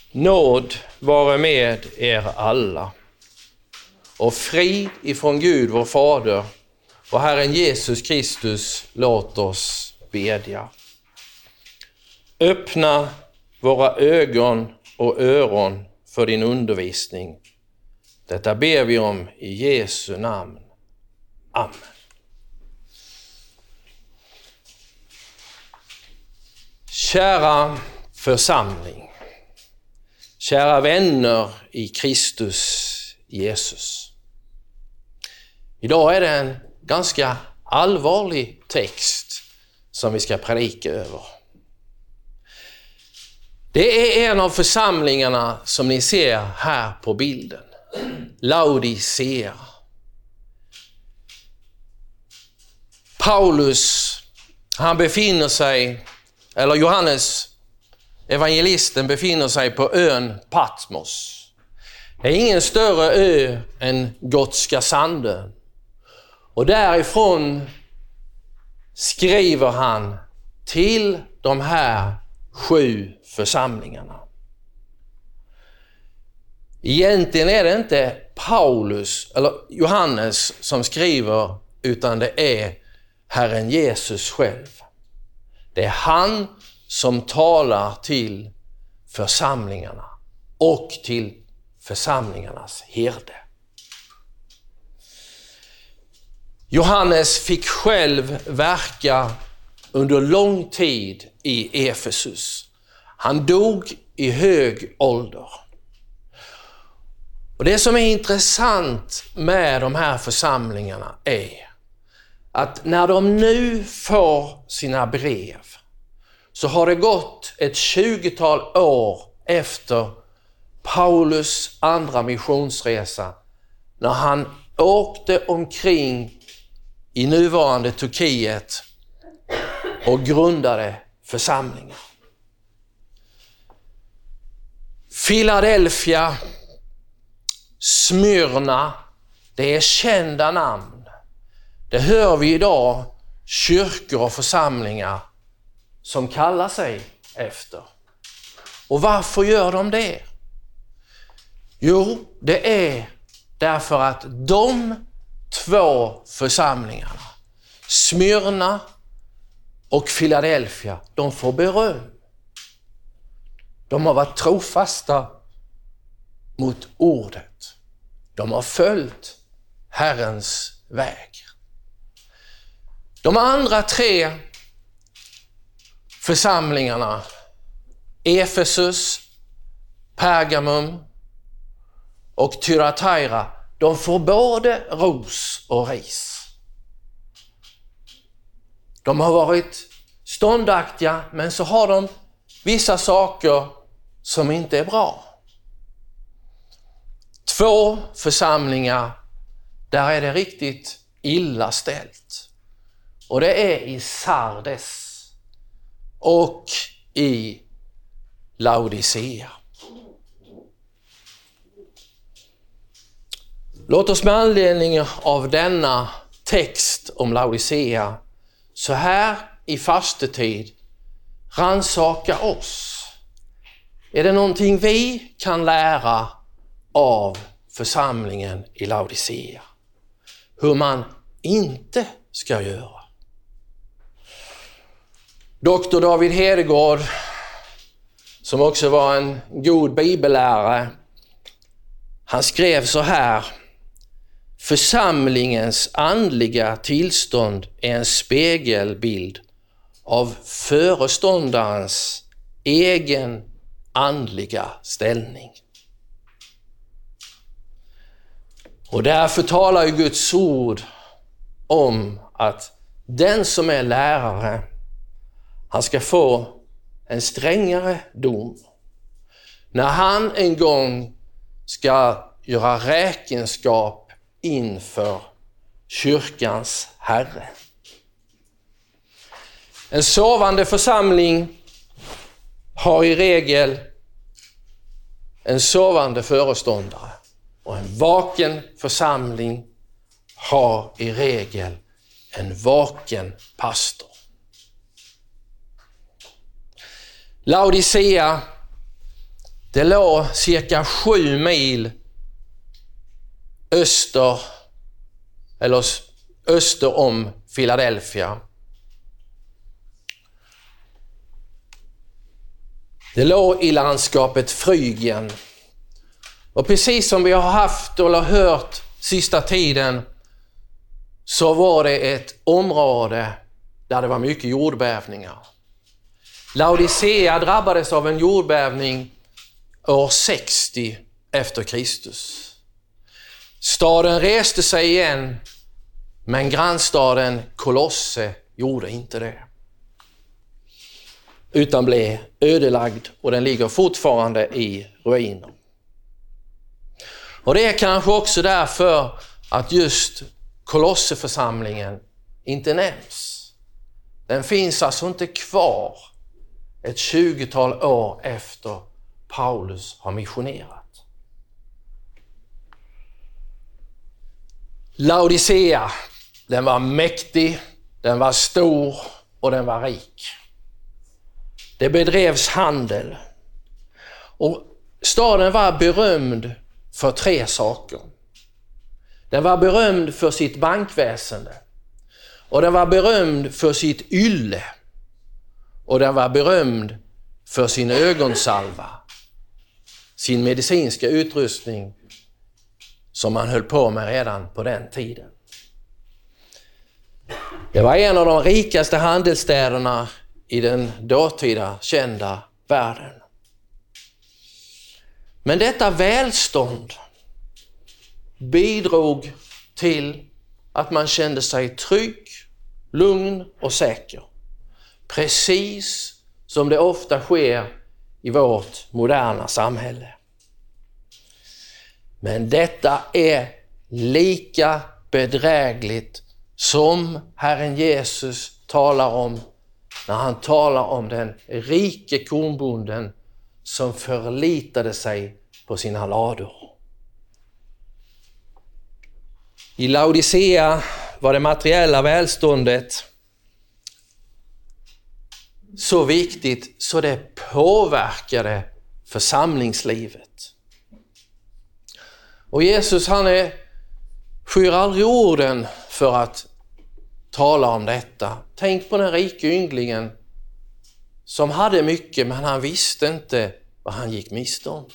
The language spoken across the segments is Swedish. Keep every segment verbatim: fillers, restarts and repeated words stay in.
Nåd vare med er alla och frid ifrån Gud vår Fader och Herren Jesus Kristus, låt oss bedja. Öppna våra ögon och öron för din undervisning. Detta ber vi om i Jesu namn. Amen. Kära församling, kära vänner i Kristus Jesus. Idag är det en ganska allvarlig text som vi ska predika över. Det är en av församlingarna som ni ser här på bilden. Laodicea. Paulus, han befinner sig, eller Johannes evangelisten befinner sig på ön Patmos. Det är ingen större ö än Gotska sanden. Och därifrån skriver han till de här sju församlingarna. Egentligen är det inte Paulus eller Johannes som skriver, utan det är Herren Jesus själv. Det är han som talar till församlingarna och till församlingarnas herde. Johannes fick själv verka under lång tid i Efesus. Han dog i hög ålder. Och det som är intressant med de här församlingarna är att när de nu får sina brev så har det gått ett tjugotal år efter Paulus andra missionsresa, när han åkte omkring i nuvarande Turkiet och grundade församlingar. Philadelphia, Smyrna, det är kända namn. Det hör vi idag kyrkor och församlingar som kallar sig efter. Och varför gör de det? Jo, det är därför att de två församlingarna, Smyrna och Philadelphia, de får beröm. De har varit trofasta mot ordet. De har följt Herrens väg. De andra tre församlingarna, Efesus, Pergamum och Thyatira, de får både ros och ris. De har varit ståndaktiga, men så har de vissa saker som inte är bra. Två församlingar, där är det riktigt illa ställt. Och det är i Sardes och i Laodicea. Låt oss med anledning av denna text om Laodicea så här i fastetid rannsaka oss. Är det någonting vi kan lära av församlingen i Laodicea? Hur man inte ska göra. Doktor David Hedegård, som också var en god bibellärare, han skrev så här: församlingens andliga tillstånd är en spegelbild av föreståndarens egen andliga ställning. Och därför talar ju Guds ord om att den som är lärare, han ska få en strängare dom. När han en gång ska göra räkenskap inför kyrkans herre. En sovande församling har i regel en sovande föreståndare, och en vaken församling har i regel en vaken pastor. Laodicea, Det låg cirka sju mil öster, eller öster om Philadelphia. Det låg i landskapet Frygien. Och precis som vi har haft eller hört sista tiden, så var det ett område där det var mycket jordbävningar. Laodicea drabbades av en jordbävning år sextio efter Kristus. Staden reste sig igen, men grannstaden Kolosse gjorde inte det. Utan blev ödelagd, och den ligger fortfarande i ruiner. Och det är kanske också därför att just Kolosseförsamlingen inte nämns. Den finns alltså inte kvar ett tjugotal år efter Paulus har missionerat. Laodicea, den var mäktig, den var stor och den var rik. Det bedrevs handel. Och staden var berömd för tre saker. Den var berömd för sitt bankväsende. Och den var berömd för sitt ylle. Och den var berömd för sin ögonsalva. Sin medicinska utrustning som man höll på med redan på den tiden. Det var en av de rikaste handelsstäderna i den dåtida kända världen. Men detta välstånd bidrog till att man kände sig trygg, lugn och säker. Precis som det ofta sker i vårt moderna samhälle. Men detta är lika bedrägligt som Herren Jesus talar om när han talar om den rike kornbonden som förlitade sig på sina lador. I Laodicea var det materiella välståndet så viktigt så det påverkade församlingslivet. Och Jesus, han är, skyr aldrig orden för att tala om detta. Tänk på den rike ynglingen som hade mycket, men han visste inte vad han gick miste om.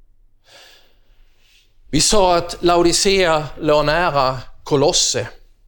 Vi sa att Laodicea låg nära Kolosse.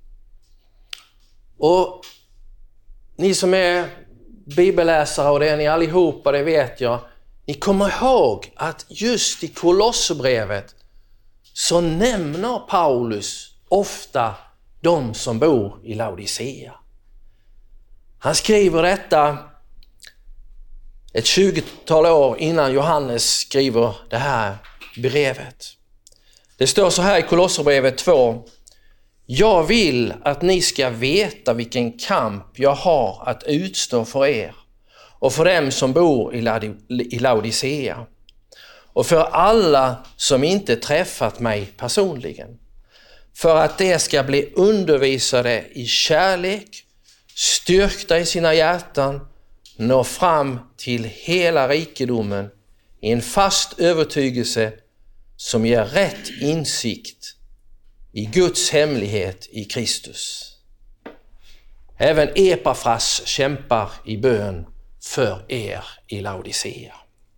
Och ni som är bibelläsare, och det är ni allihopa, det vet jag. Ni kommer ihåg att just i Kolosserbrevet så nämner Paulus ofta de som bor i Laodicea. Han skriver detta ett tjugotal år innan Johannes skriver det här brevet. Det står så här i Kolosserbrevet två. Jag vill att ni ska veta vilken kamp jag har att utstå för er och för dem som bor i Laodicea och för alla som inte träffat mig personligen, för att de ska bli undervisade i kärlek, styrkta i sina hjärtan, nå fram till hela rikedomen i en fast övertygelse som ger rätt insikt i Guds hemlighet i Kristus. Även Epafras kämpar i bön för er i Laodicea.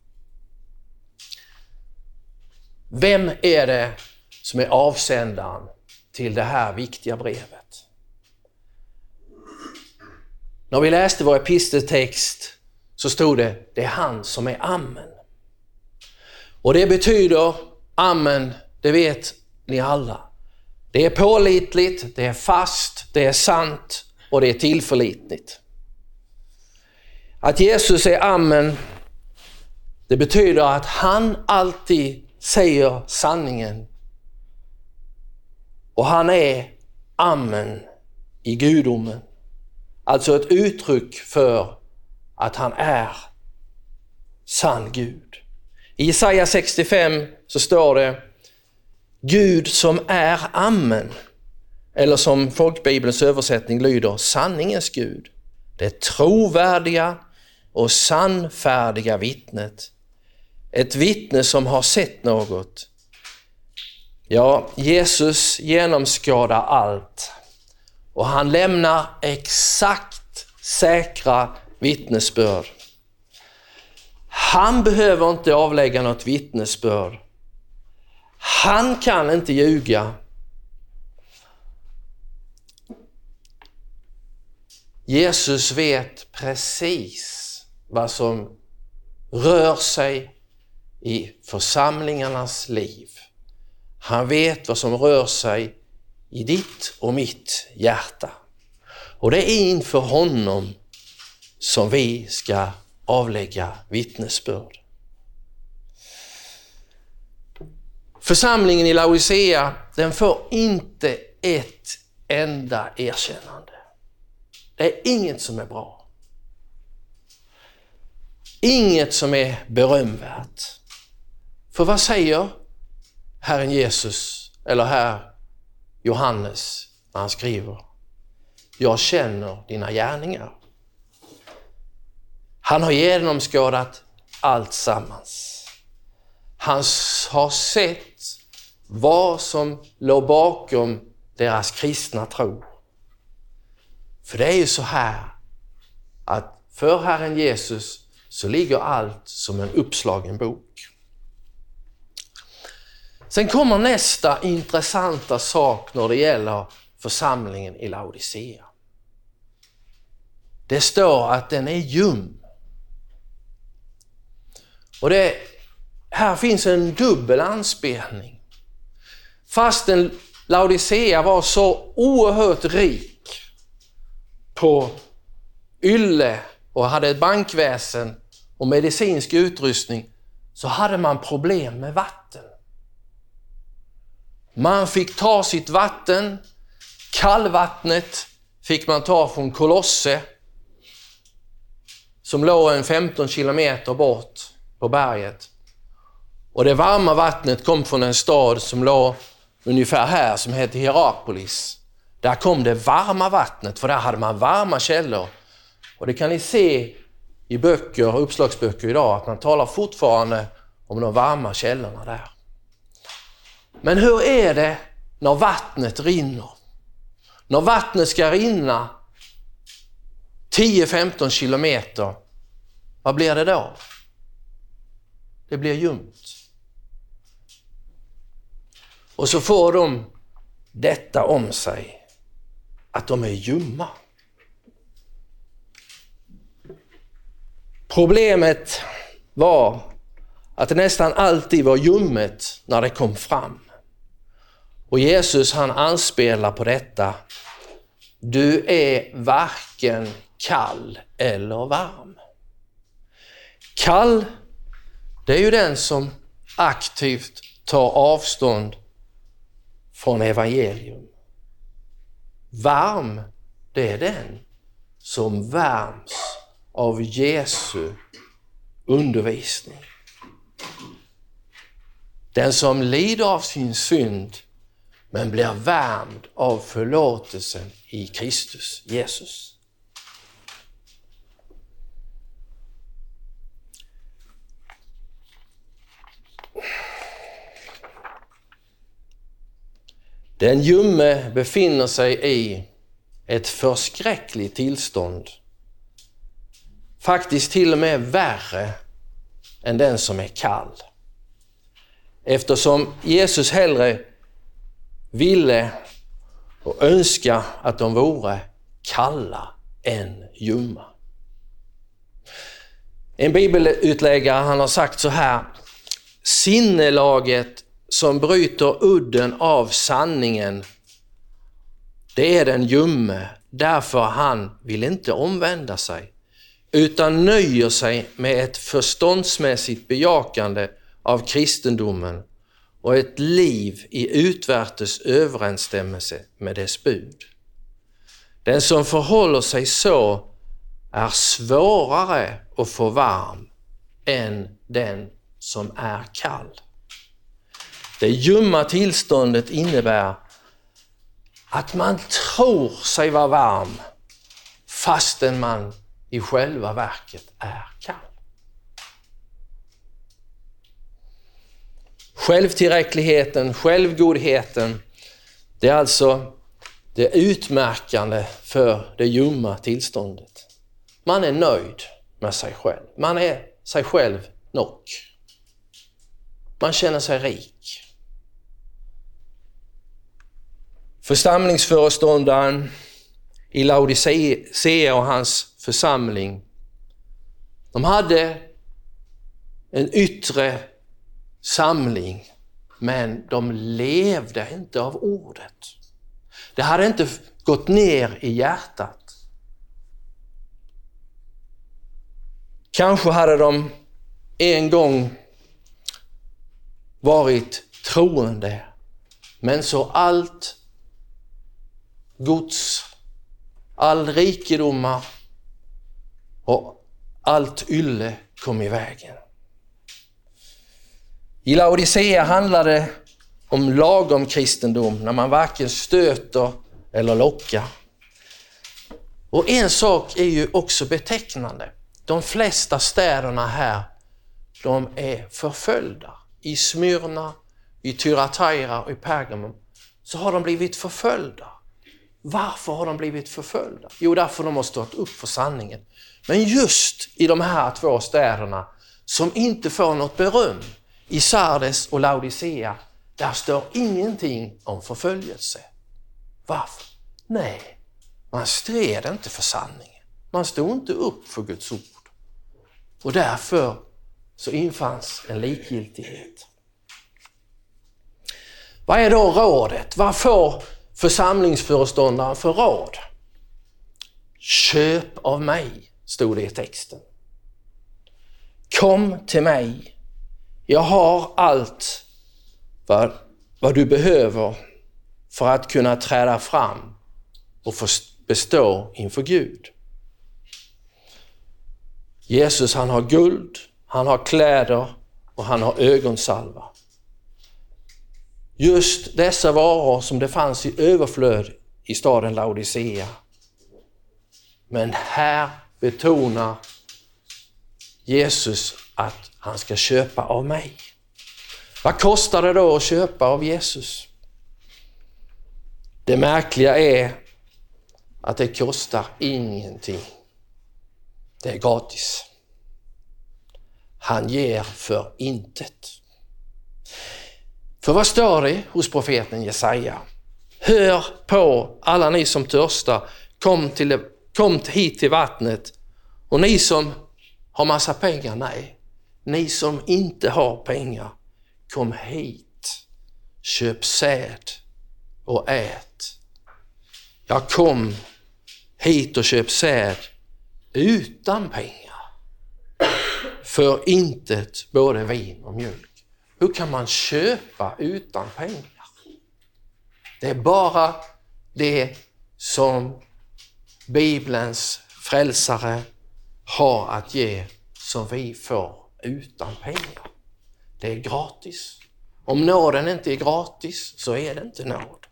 Vem är det som är avsändaren till det här viktiga brevet? När vi läste vår episteltext så stod det, det är han som är Amen. Och det betyder, Amen, det vet ni alla. Det är pålitligt, det är fast, det är sant och det är tillförlitligt. Att Jesus är Amen, det betyder att han alltid säger sanningen. Och han är Amen i gudomen. Alltså ett uttryck för att han är sann Gud. I Jesaja sextiofem så står det Gud som är Amen. Eller som folkbibelns översättning lyder, sanningens Gud. Det trovärdiga och sannfärdiga vittnet. ett vittne som har sett något. Ja, Jesus genomskådar allt och han lämnar exakt säkra vittnesbörd. Han behöver inte avlägga något vittnesbörd. Han kan inte ljuga. Jesus vet precis vad som rör sig i församlingarnas liv. Han vet vad som rör sig i ditt och mitt hjärta. Och det är inför honom som vi ska avlägga vittnesbörd. Församlingen i Laodicea, den får inte ett enda erkännande. Det är inget som är bra. Inget som är berömvärt. För vad säger Herren Jesus eller Herr Johannes när han skriver? Jag känner dina gärningar. Han har genomskådat allt sammans. Han har sett vad som låg bakom deras kristna tro. För det är ju så här att för Herren Jesus så ligger allt som en uppslagen bok. Sen kommer nästa intressanta sak när det gäller församlingen i Laodicea. Det står att den är ljum. Och det, här finns en dubbel anspelning. Fastän Laodicea var så oerhört rik på ylle och hade ett bankväsen och medicinsk utrustning, så hade man problem med vatten. Man fick ta sitt vatten, kallvattnet fick man ta från Kolosse som låg en femton kilometer bort på berget. Och det varma vattnet kom från en stad som låg ungefär här som heter Hierapolis. Där kom det varma vattnet, för där hade man varma källor. Och det kan ni se i böcker, uppslagsböcker idag, att man talar fortfarande om de varma källorna där. Men hur är det när vattnet rinner? När vattnet ska rinna tio till femton kilometer, vad blir det då? Det blir ljumt. Och så får de detta om sig, att de är ljumma. Problemet var att det nästan alltid var ljummet när det kom fram. Och Jesus, han anspelar på detta. Du är varken kall eller varm. Kall, det är ju den som aktivt tar avstånd från evangelium. Varm, det är den som värms av Jesu undervisning. Den som lider av sin synd men blir värmd av förlåtelsen i Kristus Jesus. Den ljumme befinner sig i ett förskräckligt tillstånd. Faktiskt till och med värre än den som är kall. Eftersom Jesus hellre ville och önska att de vore kalla än ljumma. En bibelutläggare, han har sagt så här: sinnelaget som bryter udden av sanningen, det är den ljumme, därför han vill inte omvända sig, utan nöjer sig med ett förståndsmässigt bejakande av kristendomen och ett liv i utvärtes överensstämmelse med dess bud. Den som förhåller sig så är svårare att få varm än den som är kall. Det ljumma tillståndet innebär att man tror sig vara varm fastän man i själva verket är kall. Självtillräckligheten, självgodheten, det är alltså det utmärkande för det ljumma tillståndet. Man är nöjd med sig själv. Man är sig själv nog. Man känner sig rik. Församlingsföreståndaren i Laodicea och hans församling, de hade en yttre samling, men de levde inte av ordet. Det hade inte gått ner i hjärtat. Kanske hade de en gång varit troende, men så allt Guds, all rikedomar och allt ylle kom i vägen. I Laodicea handlade det om lagom kristendom, när man varken stöter eller lockar. Och en sak är ju också betecknande. De flesta städerna här, de är förföljda. I Smyrna, i Thyatira och i Pergamum så har de blivit förföljda. Varför har de blivit förföljda? Jo, därför de har stått upp för sanningen. Men just i de här två städerna som inte får något beröm, i Sardes och Laodicea, där står ingenting om förföljelse. Varför? Nej, man stred inte för sanningen. Man stod inte upp för Guds ord. Och därför så infanns en likgiltighet. Vad är då rådet? Vad får församlingsföreståndaren för råd? Köp av mig, stod det i texten. Kom till mig. Jag har allt vad, vad du behöver för att kunna träda fram och få bestå inför Gud. Jesus, han har guld, han har kläder och han har ögonsalva. Just dessa varor som det fanns i överflöd i staden Laodicea. Men här betonar Jesus att han ska köpa av mig. Vad kostar det då att köpa av Jesus? Det märkliga är att det kostar ingenting. Det är gratis. Han ger för intet. För vad står det hos profeten Jesaja? Hör på alla ni som törstar, kom, till, kom hit till vattnet. Och ni som har massa pengar, nej. Ni som inte har pengar, kom hit. Köp säd och ät. Jag kom hit och köp säd utan pengar. För intet både vin och mjölk. Hur kan man köpa utan pengar? Det är bara det som Bibelns frälsare har att ge som vi får utan pengar. Det är gratis. Om nåden inte är gratis så är det inte nåd.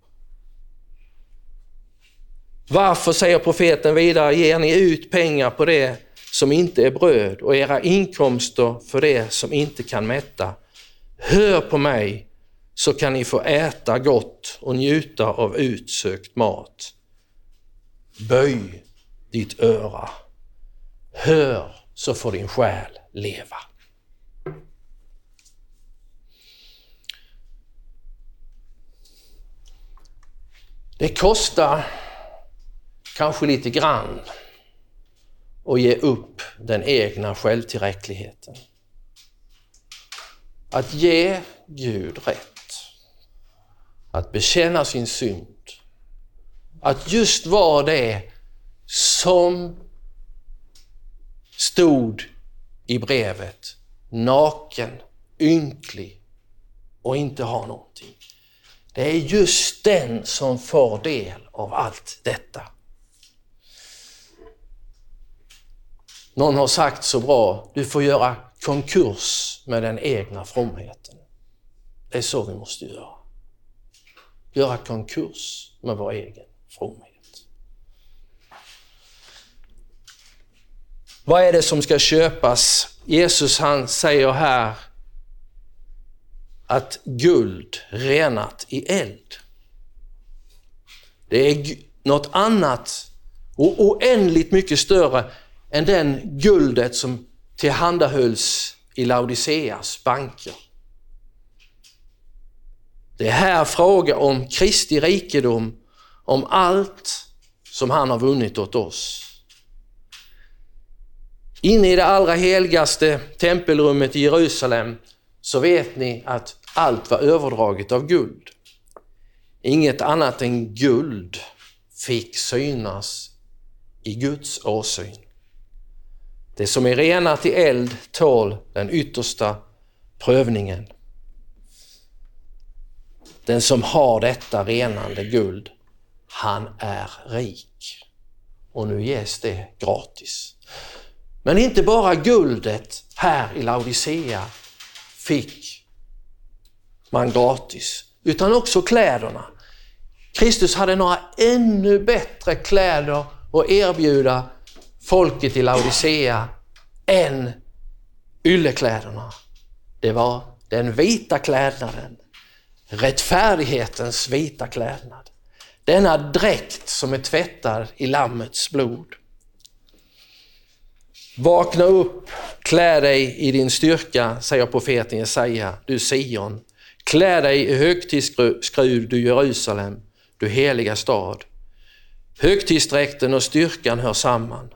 Varför, säger profeten vidare, ger ni ut pengar på det som inte är bröd och era inkomster för det som inte kan mätta? Hör på mig så kan ni få äta gott och njuta av utsökt mat. Böj ditt öra. Hör så får din själ leva. Det kostar kanske lite grann att ge upp den egna självtillräckligheten. Att ge Gud rätt. Att bekänna sin synd. Att just vara det som stod i brevet. Naken, ynklig och inte ha någonting. Det är just den som får del av allt detta. Någon har sagt så bra, du får göra konkurs med den egna fromheten. Det är så vi måste göra. Göra konkurs med vår egen fromhet. Vad är det som ska köpas? Jesus, han säger här att guld renat i eld. Det är något annat och oändligt mycket större än den guldet som tillhandahölls i Laodiceas banker. Det är här fråga om Kristi rikedom, om allt som han har vunnit åt oss. Inne i det allra heligaste tempelrummet i Jerusalem så vet ni att allt var överdraget av guld. Inget annat än guld fick synas i Guds åsyn. Det som är renat i eld tål den yttersta prövningen. Den som har detta renande guld, han är rik. Och nu ges det gratis. Men inte bara guldet här i Laodicea fick man gratis, utan också kläderna. Kristus hade några ännu bättre kläder att erbjuda folket i Laodicea än yllekläderna. Det var den vita klädnaden, rättfärdighetens vita klädnad. Denna dräkt som är tvättad i lammets blod. Vakna upp, klä dig i din styrka, säger profeten Jesaja, du Sion. Klä dig i högtidsskrud, du Jerusalem, du heliga stad. Högtidsdräkten och styrkan hör samman.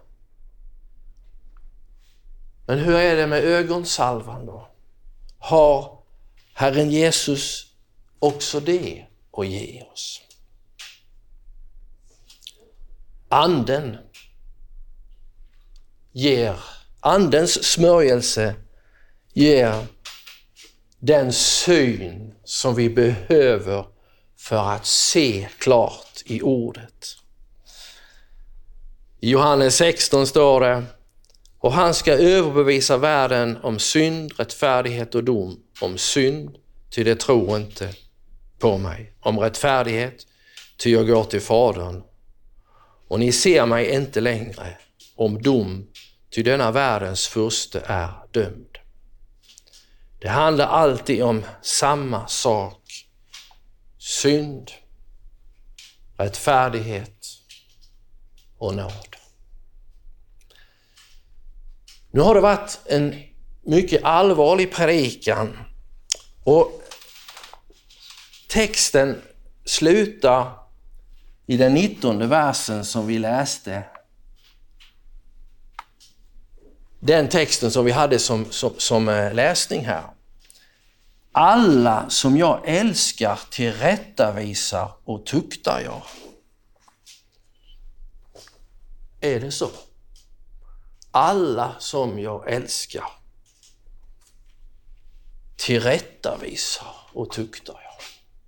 Men hur är det med ögonsalvan då? Har Herren Jesus också det att ge oss? Anden ger, andens smörjelse ger den syn som vi behöver för att se klart i ordet. I Johannes sexton står det: och han ska överbevisa världen om synd, rättfärdighet och dom. Om synd, ty det tror inte på mig. Om rättfärdighet, ty jag går till Fadern. Och ni ser mig inte längre. Om dom, ty denna världens furste är dömd. Det handlar alltid om samma sak. Synd, rättfärdighet och nåd. Nu har det varit en mycket allvarlig predikan och texten slutar i den nittonde versen som vi läste. Den texten som vi hade som, som, som läsning här. Alla som jag älskar tillrättavisar och tuktar jag. Är det så? Alla som jag älskar tillrättavisar och tuktar jag.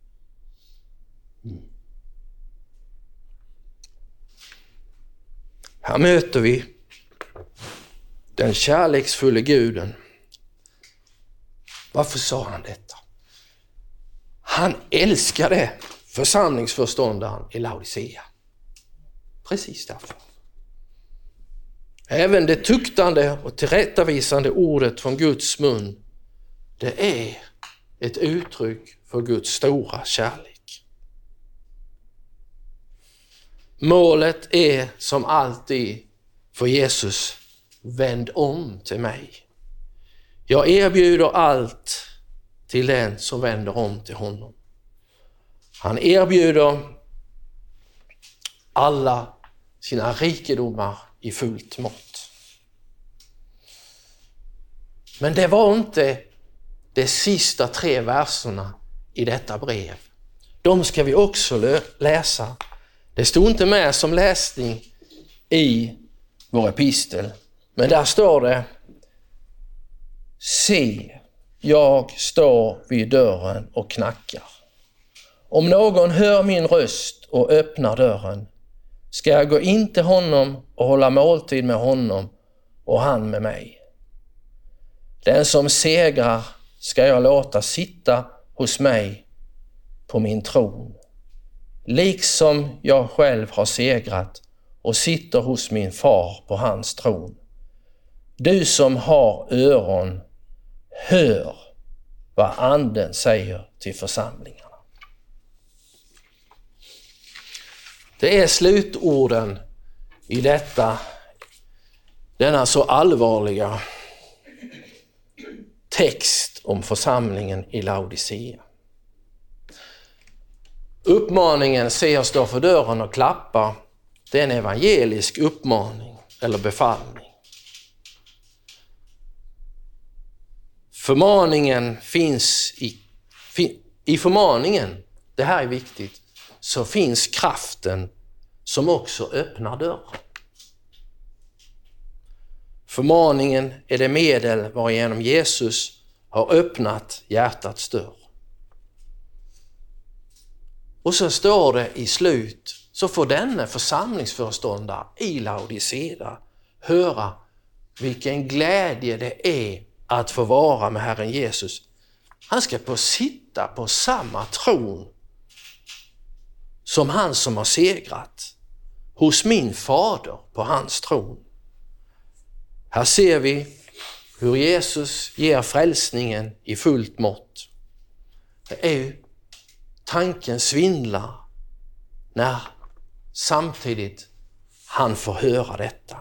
Mm. Här möter vi den kärleksfulla Guden. Varför sa han detta? Han älskade församlingsförståndaren i Laodicea. Precis därför. Även det tuktande och tillrättavisande ordet från Guds mun, det är ett uttryck för Guds stora kärlek. Målet är som alltid för Jesus: vänd om till mig. Jag erbjuder allt till den som vänder om till honom. Han erbjuder alla sina rikedomar i fullt mått. Men det var inte de sista tre verserna i detta brev. De ska vi också läsa. Det stod inte med som läsning i vår epistel. Men där står det: se, jag står vid dörren och knackar. Om någon hör min röst och öppnar dörren, ska jag gå in till honom och hålla måltid med honom och han med mig. Den som segrar ska jag låta sitta hos mig på min tron, liksom jag själv har segrat och sitter hos min far på hans tron. Du som har öron, hör vad anden säger till församlingarna. Det är slutorden i detta, denna så allvarliga text om församlingen i Laodicea. Uppmaningen "se jag står för dörren och klappar", det är en evangelisk uppmaning eller befallning. Förmaningen finns i, i förmaningen, det här är viktigt, så finns kraften som också öppnar dörren. Förmaningen är det medel varigenom Jesus har öppnat hjärtats dörr. Och så står det i slut, så får denne församlingsföreståndare i Laodicea höra vilken glädje det är att få vara med Herren Jesus. Han ska få sitta på samma tron som han som har segrat, hos min fader på hans tron. Här ser vi hur Jesus ger frälsningen i fullt mått. Det är ju tanken svindlar när samtidigt han får höra detta.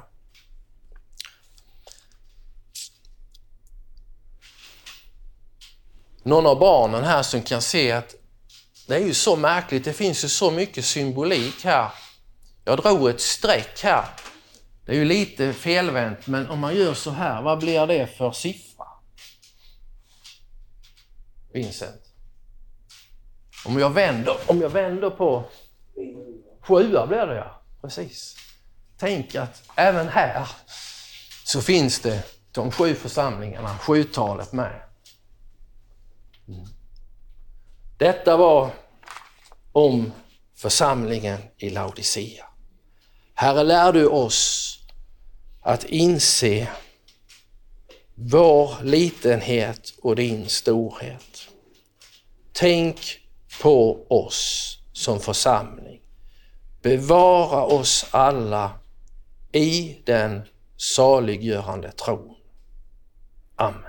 Någon av barnen här som kan se att det är ju så märkligt, det finns ju så mycket symbolik här. Jag drog ett streck här. Det är ju lite felvänt, men om man gör så här, vad blir det för siffra? Vincent. Om jag vänder, om jag vänder på sjua blir det, ja. Precis. Tänk att även här så finns det de sju församlingarna, sjutalet med. Mm. Detta var om församlingen i Laodicea. Herre, lär du oss att inse vår litenhet och din storhet. Tänk på oss som församling. Bevara oss alla i den saliggörande tron. Amen.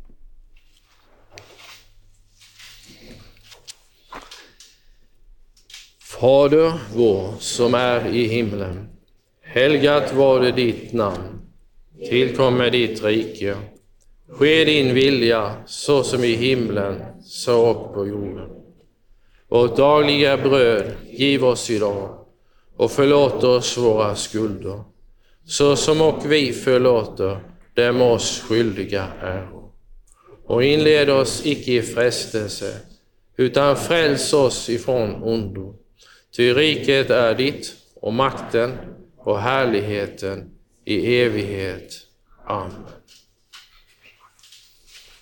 Fader vår som är i himlen, helgat var det ditt namn. Tillkommer ditt rike. Ske din vilja så som i himlen, så och på jorden. Vårt dagliga bröd giv oss idag och förlåt oss våra skulder, så som och vi förlåter dem oss skyldiga äro. Och inled oss icke i frestelse, utan fräls oss ifrån ondo. Ty riket är ditt och makten och härligheten i evighet. Amen.